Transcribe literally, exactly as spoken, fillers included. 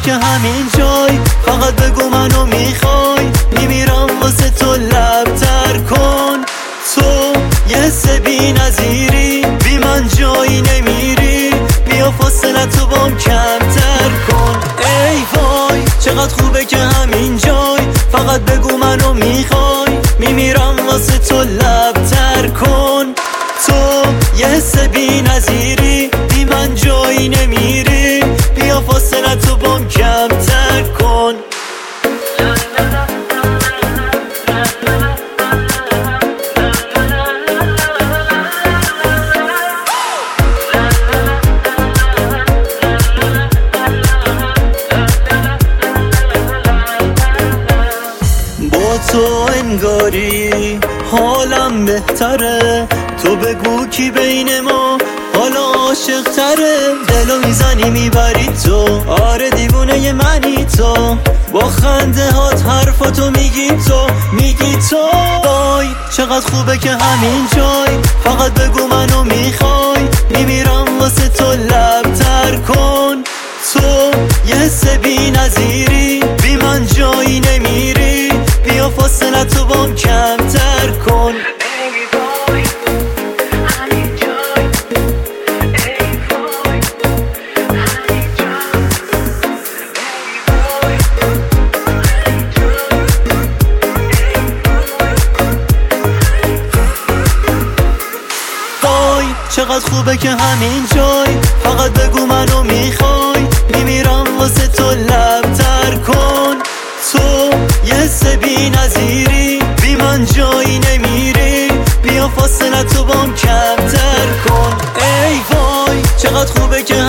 که همین جای فقط بگو منو میخوای، میمیرم واسه تو لبتر کن. تو یه حس بی نظیری، بی من جایی نمیری، بیا فاصله تو بام کمتر کن. ای وای چقدر خوبه که همین جای فقط بگو منو میخوای، میمیرم واسه تو لبتر کن. تو یه حس بی نظیری، بی من جایی نمیری، بیا فاصله تو بام کمتر کن. با تو انگاری حالم بهتره، تو بگو کی بین ما حالا عاشق تره. دلو میزنی میبری تو، آره دیوونه ی منی تو، با خنده هات حرفاتو میگی تو، میگی تو. وای چقدر خوبه که همین جای فقط بگو منو میخوای، میمیرم واسه تو لبتر کن. تو یه حس بی نظیری، بی من جایی نمیری، بیا فاصله تو بام کمتر کن. چقدر خوبه که همین جای فقط بگو منو میخوای، میمیرم واسه تو لبتر کن. تو یه حس بی نظیری، بی من جایی نمیری، بیا فاصله تو بام کمتر کن. ای وای چقدر خوبه که